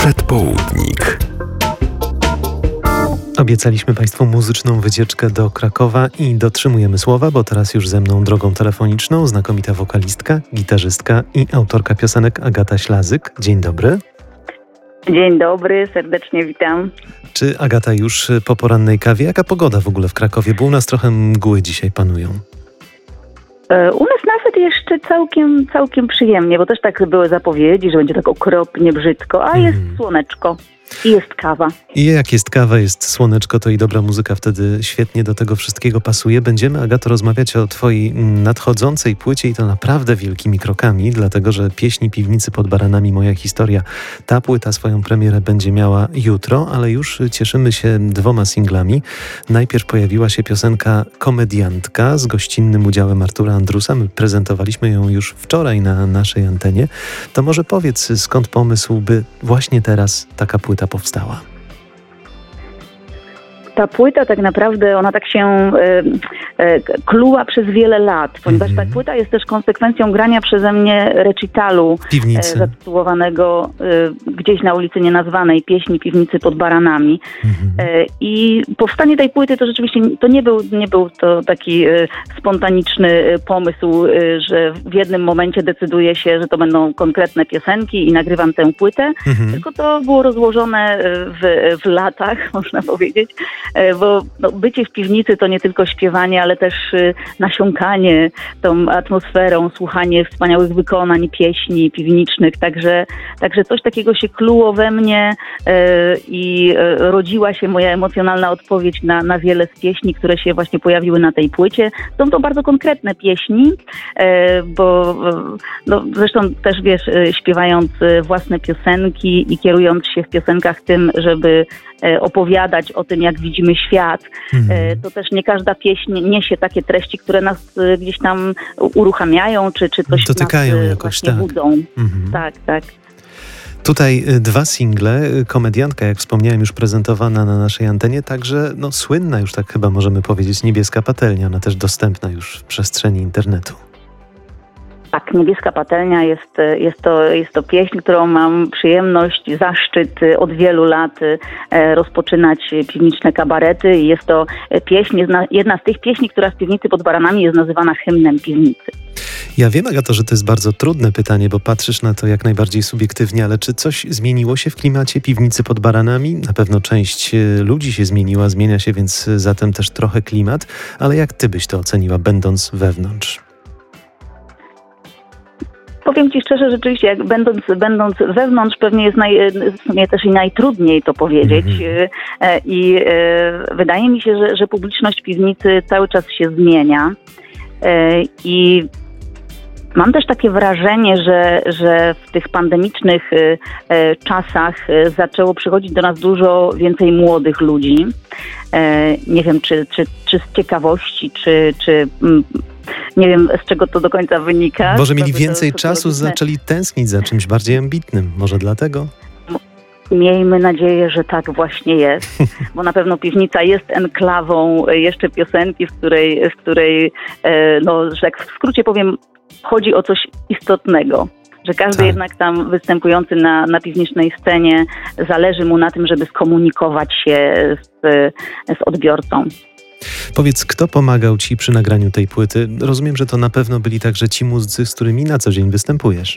Przedpołudnik. Obiecaliśmy Państwu muzyczną wycieczkę do Krakowa i dotrzymujemy słowa, bo teraz już ze mną drogą telefoniczną znakomita wokalistka, gitarzystka i autorka piosenek Agata Ślazyk. Dzień dobry. Dzień dobry, serdecznie witam. Czy Agata już po porannej kawie? Jaka pogoda w ogóle w Krakowie? Bo u nas trochę mgły dzisiaj panują. U nas nawet jeszcze całkiem przyjemnie, bo też tak były zapowiedzi, że będzie tak okropnie brzydko, a jest słoneczko. I jest kawa. I jak jest kawa, jest słoneczko, to i dobra muzyka wtedy świetnie do tego wszystkiego pasuje. Będziemy, Agato, rozmawiać o twojej nadchodzącej płycie i to naprawdę wielkimi krokami, dlatego że Pieśni piwnicy pod baranami, moja historia. Ta płyta swoją premierę będzie miała jutro, ale już cieszymy się 2 singlami. Najpierw pojawiła się piosenka Komediantka z gościnnym udziałem Artura Andrusa. My prezentowaliśmy ją już wczoraj na naszej antenie. To może powiedz, skąd pomysł, by właśnie teraz taka płyta powstała? Ta płyta tak naprawdę, ona tak się kluła przez wiele lat, ponieważ ta płyta jest też konsekwencją grania przeze mnie recitalu zatytułowanego gdzieś na ulicy nienazwanej Pieśni piwnicy pod baranami. I powstanie tej płyty to rzeczywiście to nie był to taki spontaniczny pomysł, że w jednym momencie decyduję się, że to będą konkretne piosenki i nagrywam tę płytę, tylko to było rozłożone w latach, można powiedzieć. Bo bycie w piwnicy to nie tylko śpiewanie, ale też nasiąkanie tą atmosferą, słuchanie wspaniałych wykonań, pieśni piwniczych. Także coś takiego się kluło we mnie i rodziła się moja emocjonalna odpowiedź na wiele z pieśni, które się właśnie pojawiły na tej płycie. Są to bardzo konkretne pieśni, bo zresztą też wiesz, śpiewając własne piosenki i kierując się w piosenkach tym, żeby opowiadać o tym, jak widzimy świat, to też nie każda pieśń niesie takie treści, które nas gdzieś tam uruchamiają, czy coś dotykają nas jakoś, tak budzą. Tak. Tutaj 2 single, Komediantka, jak wspomniałem, już prezentowana na naszej antenie, także słynna już, tak chyba możemy powiedzieć, Niebieska patelnia, ona też dostępna już w przestrzeni internetu. Tak, Niebieska patelnia jest to pieśń, którą mam przyjemność, zaszczyt od wielu lat rozpoczynać piwniczne kabarety i jest to pieśń, jedna z tych pieśni, która z piwnicy pod baranami jest nazywana hymnem piwnicy. Ja wiem, Agato, że to jest bardzo trudne pytanie, bo patrzysz na to jak najbardziej subiektywnie, ale czy coś zmieniło się w klimacie piwnicy pod baranami? Na pewno część ludzi się zmieniła, zmienia się, więc zatem też trochę klimat, ale jak ty byś to oceniła, będąc wewnątrz? Powiem ci szczerze, rzeczywiście, jak będąc wewnątrz, pewnie jest w sumie też i najtrudniej to powiedzieć. I wydaje mi się, że publiczność piwnicy cały czas się zmienia. I mam też takie wrażenie, że w tych pandemicznych czasach zaczęło przychodzić do nas dużo więcej młodych ludzi. Nie wiem, czy z ciekawości, czy nie wiem, z czego to do końca wynika. Może mieli więcej czasu, zaczęli tęsknić za czymś bardziej ambitnym. Może dlatego? Miejmy nadzieję, że tak właśnie jest, bo na pewno piwnica jest enklawą jeszcze piosenki, w której że tak w skrócie powiem, chodzi o coś istotnego. Że każdy jednak tam występujący na piwnicznej scenie zależy mu na tym, żeby skomunikować się z odbiorcą. Powiedz, kto pomagał ci przy nagraniu tej płyty? Rozumiem, że to na pewno byli także ci muzycy, z którymi na co dzień występujesz.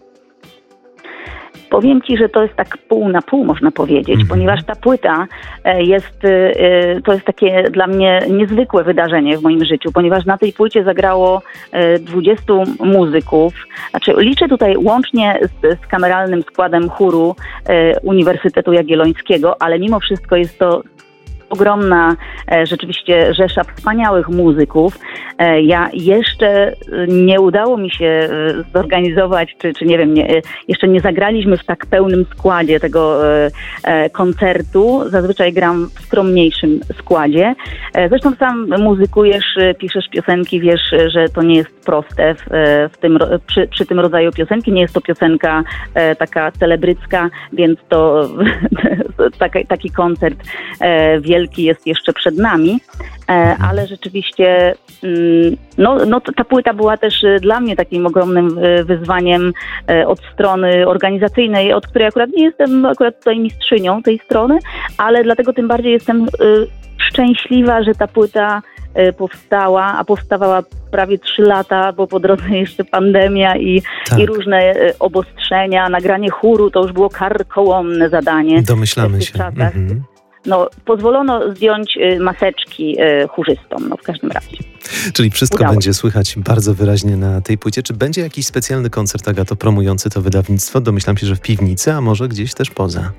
Powiem ci, że to jest tak pół na pół, można powiedzieć, ponieważ ta płyta to jest takie dla mnie niezwykłe wydarzenie w moim życiu, ponieważ na tej płycie zagrało 20 muzyków. Znaczy, liczę tutaj łącznie z kameralnym składem chóru Uniwersytetu Jagiellońskiego, ale mimo wszystko jest to ogromna rzeczywiście rzesza wspaniałych muzyków. Ja jeszcze nie udało mi się zorganizować, czy nie wiem, jeszcze nie zagraliśmy w tak pełnym składzie tego koncertu. Zazwyczaj gram w skromniejszym składzie. Zresztą sam muzykujesz, piszesz piosenki, wiesz, że to nie jest proste przy tym rodzaju piosenki. Nie jest to piosenka taka celebrycka, więc to taki koncert wielki wielki jest jeszcze przed nami, ale rzeczywiście ta płyta była też dla mnie takim ogromnym wyzwaniem od strony organizacyjnej, od której akurat nie jestem tutaj mistrzynią tej strony, ale dlatego tym bardziej jestem szczęśliwa, że ta płyta powstawała prawie 3 lata, bo po drodze jeszcze pandemia i różne obostrzenia. Nagranie chóru to już było karkołomne zadanie. Domyślamy się. Pozwolono zdjąć maseczki chórzystom, w każdym razie. Czyli wszystko będzie słychać bardzo wyraźnie na tej płycie. Czy będzie jakiś specjalny koncert, Agato, promujący to wydawnictwo? Domyślam się, że w piwnicy, a może gdzieś też poza.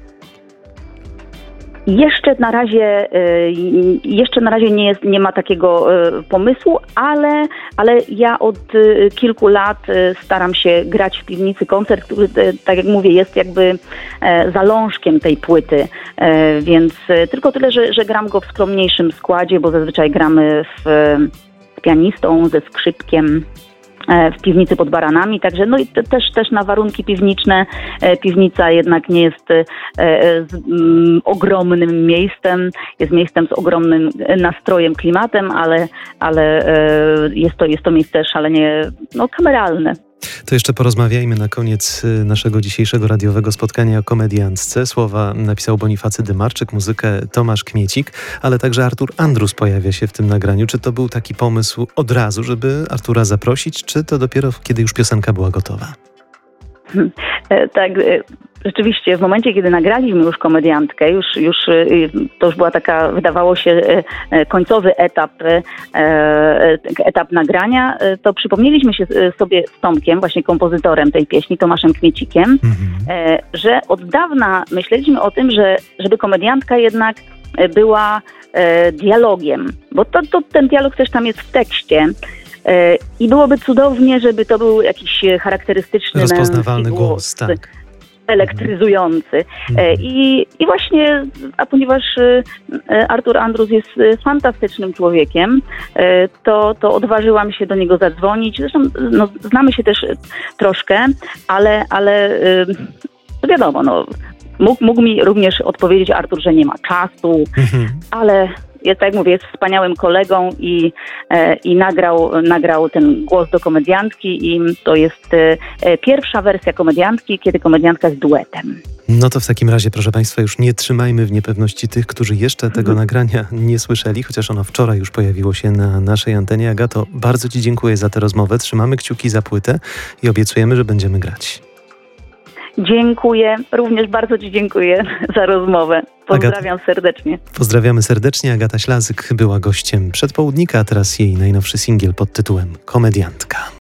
Jeszcze na razie nie ma takiego pomysłu, ale ja od kilku lat staram się grać w piwnicy koncert, który, tak jak mówię, jest jakby zalążkiem tej płyty, więc tylko tyle, że gram go w skromniejszym składzie, bo zazwyczaj gramy z pianistą, ze skrzypkiem, w piwnicy pod Baranami, także i też na warunki piwniczne. Piwnica jednak nie jest ogromnym miejscem, jest miejscem z ogromnym nastrojem, klimatem, ale jest to miejsce szalenie kameralne. To jeszcze porozmawiajmy na koniec naszego dzisiejszego radiowego spotkania o komediantce. Słowa napisał Bonifacy Dymarczyk, muzykę Tomasz Kmiecik, ale także Artur Andrus pojawia się w tym nagraniu. Czy to był taki pomysł od razu, żeby Artura zaprosić, czy to dopiero kiedy już piosenka była gotowa? Tak, rzeczywiście w momencie, kiedy nagraliśmy już komediantkę, to już była taka, wydawało się, końcowy etap nagrania, to przypomnieliśmy się sobie z Tomkiem, właśnie kompozytorem tej pieśni, Tomaszem Kmiecikiem, że od dawna myśleliśmy o tym, żeby komediantka jednak była dialogiem, bo ten dialog też tam jest w tekście. I byłoby cudownie, żeby to był jakiś charakterystyczny rozpoznawalny głos, tak. Elektryzujący. I właśnie, a ponieważ Artur Andrus jest fantastycznym człowiekiem, to odważyłam się do niego zadzwonić. Zresztą znamy się też troszkę, ale wiadomo, mógł mi również odpowiedzieć Artur, że nie ma czasu, ale tak jak mówię, jest wspaniałym kolegą i nagrał ten głos do komediantki i to jest pierwsza wersja komediantki, kiedy komediantka jest duetem. No to w takim razie, proszę Państwa, już nie trzymajmy w niepewności tych, którzy jeszcze tego nagrania nie słyszeli, chociaż ono wczoraj już pojawiło się na naszej antenie. Agato, bardzo Ci dziękuję za tę rozmowę. Trzymamy kciuki za płytę i obiecujemy, że będziemy grać. Dziękuję, również bardzo Ci dziękuję za rozmowę. Pozdrawiam serdecznie. Pozdrawiamy serdecznie. Agata Ślazyk była gościem Przedpołudnika, a teraz jej najnowszy singiel pod tytułem Komediantka.